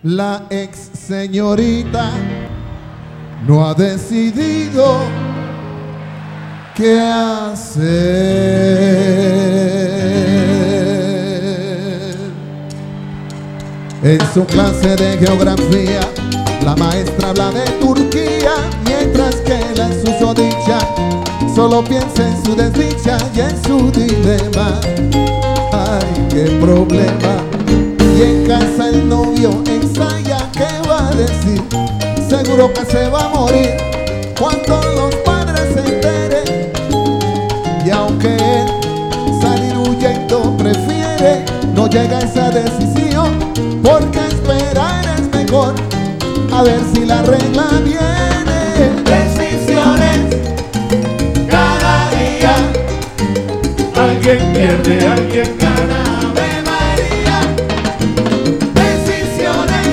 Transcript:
La ex señorita no ha decidido qué hacer. En su clase de geografía, la maestra habla de Turquía, mientras que la susodicha solo piensa en su desdicha y en su dilema. Ay, qué problema. Y en casa el novio ensaya qué va a decir. Seguro que se va a morir cuando los padres se enteren. Y aunque él salir huyendo prefiere, no llega a esa decisión, porque esperar es mejor, a ver si la regla viene. Decisiones cada día, alguien pierde, alguien gana.